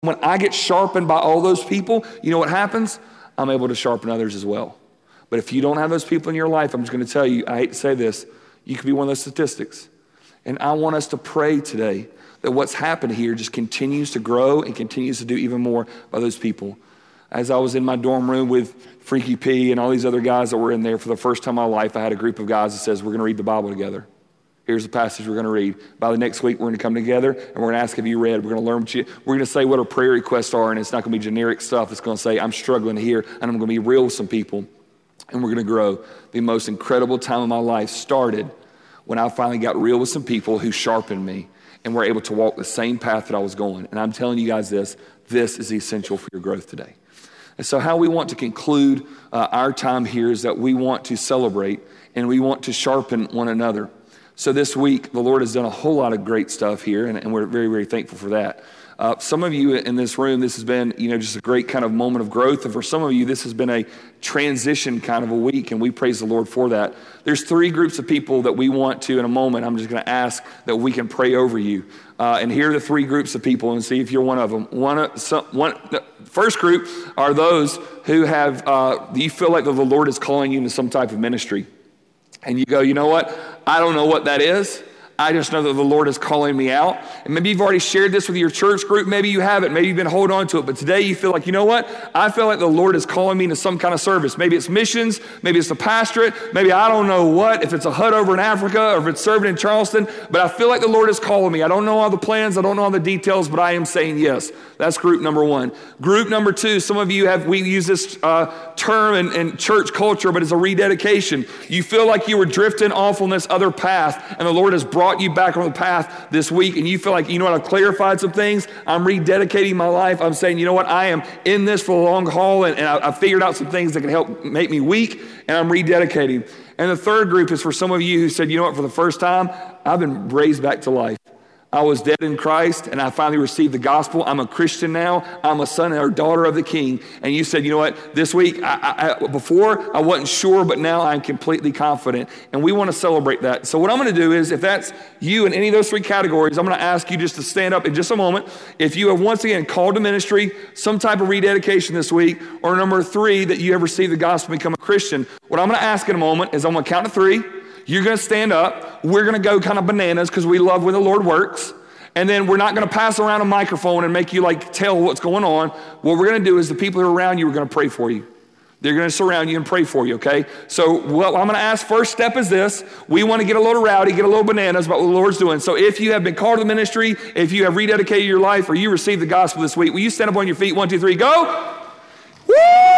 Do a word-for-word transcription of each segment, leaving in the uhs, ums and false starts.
When I get sharpened by all those people, you know what happens? I'm able to sharpen others as well. But if you don't have those people in your life, I'm just going to tell you, I hate to say this, you could be one of those statistics. And I want us to pray today that what's happened here just continues to grow and continues to do even more by those people. As I was in my dorm room with Freaky P and all these other guys that were in there for the first time in my life, I had a group of guys that says, we're going to read the Bible together. Here's the passage we're going to read. By the next week, we're going to come together and we're going to ask if you read. We're going to learn what you, we're going to say what our prayer requests are, and it's not going to be generic stuff. It's going to say, I'm struggling here, and I'm going to be real with some people, and we're going to grow. The most incredible time of my life started when I finally got real with some people who sharpened me and were able to walk the same path that I was going. And I'm telling you guys this, this is essential for your growth today. And so how we want to conclude uh, our time here is that we want to celebrate and we want to sharpen one another. So this week, the Lord has done a whole lot of great stuff here, and, and we're very, very thankful for that. Uh, some of you in this room, this has been, you know, just a great kind of moment of growth. And for some of you, this has been a transition kind of a week, and we praise the Lord for that. There's three groups of people that we want to, in a moment, I'm just going to ask that we can pray over you. Uh, and here are the three groups of people, and see if you're one of them. One, some, one, the first group are those who have, uh, you feel like the Lord is calling you into some type of ministry. And you go, you know what? I don't know what that is. I just know that the Lord is calling me out. And maybe you've already shared this with your church group. Maybe you haven't. Maybe you've been holding on to it. But today you feel like, you know what? I feel like the Lord is calling me into some kind of service. Maybe it's missions. Maybe it's the pastorate. Maybe I don't know what. If it's a hut over in Africa or if it's serving in Charleston. But I feel like the Lord is calling me. I don't know all the plans. I don't know all the details. But I am saying yes. That's group number one. Group number two, some of you have, we use this uh, term in, in church culture, but it's a rededication. You feel like you were drifting off on this other path, and the Lord has brought you back on the path this week, and you feel like, you know what, I've clarified some things. I'm rededicating my life. I'm saying, you know what, I am in this for the long haul, and, and I, I figured out some things that can help make me weak, and I'm rededicating. And the third group is for some of you who said, you know what, for the first time, I've been raised back to life. I was dead in Christ, and I finally received the gospel. I'm a Christian now. I'm a son or daughter of the King. And you said, you know what, this week, I, I, before I wasn't sure, but now I'm completely confident. And we want to celebrate that. So what I'm going to do is, if that's you in any of those three categories, I'm going to ask you just to stand up in just a moment. If you have once again called to ministry, some type of rededication this week, or number three, that you have received the gospel and become a Christian, what I'm going to ask in a moment is I'm going to count to three. You're going to stand up. We're going to go kind of bananas because we love when the Lord works. And then we're not going to pass around a microphone and make you like tell what's going on. What we're going to do is the people who are around you are going to pray for you. They're going to surround you and pray for you, okay? So what I'm going to ask, first step is this. We want to get a little rowdy, get a little bananas about what the Lord's doing. So if you have been called to the ministry, if you have rededicated your life, or you received the gospel this week, will you stand up on your feet? One, two, three, go. Woo!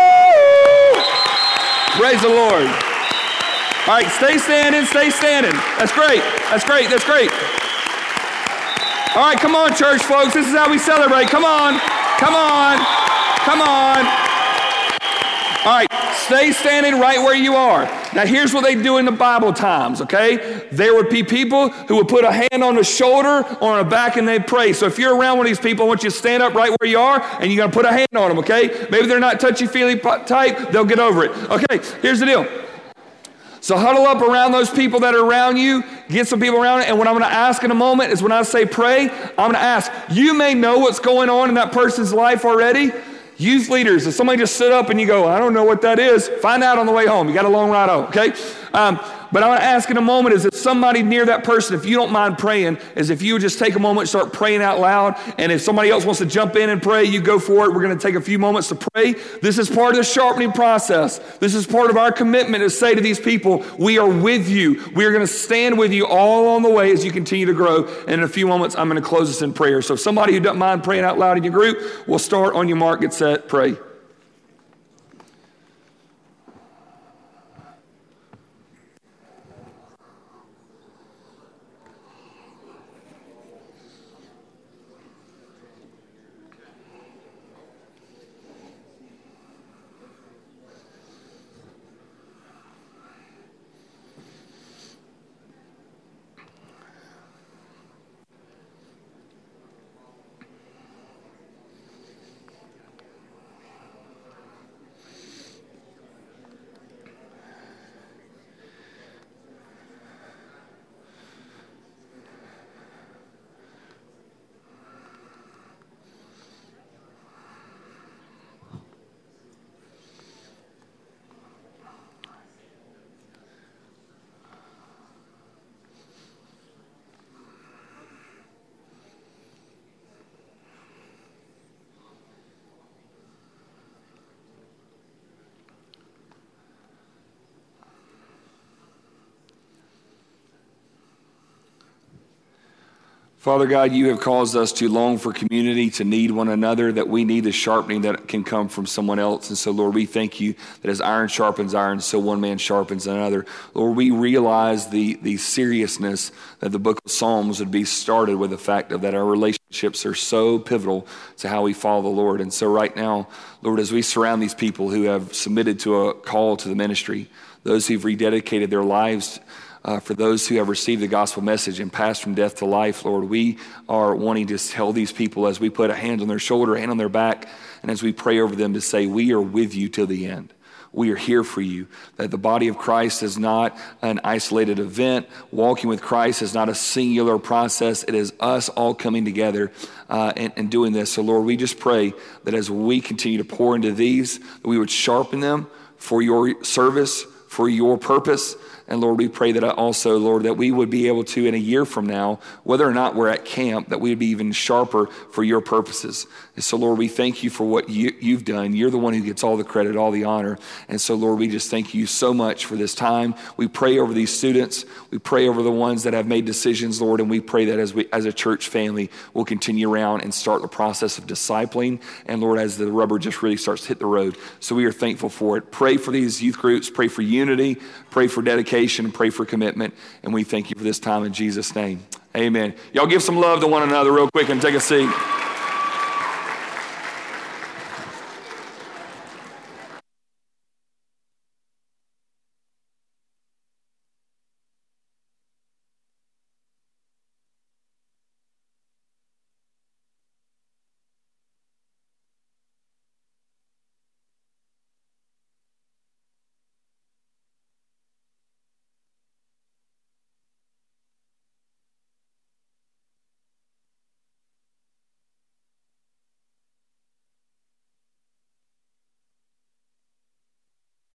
Praise the Lord. All right, stay standing, stay standing. That's great, that's great, that's great. All right, come on, church folks. This is how we celebrate. Come on, come on, come on. All right, stay standing right where you are. Now, here's what they do in the Bible times, okay? There would be people who would put a hand on the shoulder or on the back, and they'd pray. So if you're around one of these people, I want you to stand up right where you are, and you're going to put a hand on them, okay? Maybe they're not touchy-feely type. They'll get over it. Okay, here's the deal. So huddle up around those people that are around you. Get some people around it. And what I'm going to ask in a moment is when I say pray, I'm going to ask, you may know what's going on in that person's life already. Youth leaders, if somebody just stood up and you go, I don't know what that is, find out on the way home. You got a long ride home, okay? Um, but I want to ask in a moment is if somebody near that person, if you don't mind praying, is if you would just take a moment and start praying out loud. And if somebody else wants to jump in and pray, you go for it. We're going to take a few moments to pray. This is part of the sharpening process. This is part of our commitment to say to these people, we are with you. We are going to stand with you all along the way as you continue to grow. And in a few moments, I'm going to close this in prayer. So if somebody who doesn't mind praying out loud in your group, we'll start on your mark, get set, pray. Father God, you have caused us to long for community, to need one another, that we need the sharpening that can come from someone else. And so, Lord, we thank you that as iron sharpens iron, so one man sharpens another. Lord, we realize the, the seriousness that the book of Psalms would be started with the fact of that our relationships are so pivotal to how we follow the Lord. And so right now, Lord, as we surround these people who have submitted to a call to the ministry, those who've rededicated their lives Uh, for those who have received the gospel message and passed from death to life, Lord, we are wanting to tell these people as we put a hand on their shoulder, a hand on their back, and as we pray over them to say, we are with you till the end. We are here for you, that the body of Christ is not an isolated event. Walking with Christ is not a singular process. It is us all coming together uh, and, and doing this. So, Lord, we just pray that as we continue to pour into these, that we would sharpen them for your service, for your purpose. And Lord, we pray that also, Lord, that we would be able to, in a year from now, whether or not we're at camp, that we would be even sharper for your purposes. And so, Lord, we thank you for what you, you've done. You're the one who gets all the credit, all the honor. And so, Lord, we just thank you so much for this time. We pray over these students. We pray over the ones that have made decisions, Lord, and we pray that as we, as a church family, we'll continue around and start the process of discipling. And Lord, as the rubber just really starts to hit the road. So we are thankful for it. Pray for these youth groups. Pray for unity. Pray for dedication. Pray for commitment. And we thank you for this time in Jesus' name. Amen. Y'all give some love to one another real quick and take a seat.